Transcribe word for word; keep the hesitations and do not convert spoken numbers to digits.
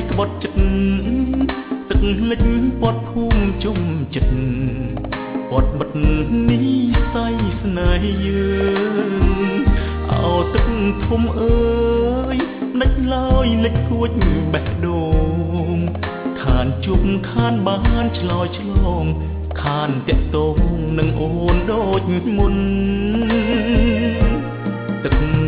ក្បត់ចិត្តទឹកលិចពាត់ភូមិជុំចិត្តពាត់បិទនេះស័យស្នេហ៍យើងអោទឹកធំអើយលិចឡើយលិចគួចបេះដូងខានជុំខានបានឆ្លោយឆ្លងខានតាក់ទងនឹងអូនដូចមុនទឹក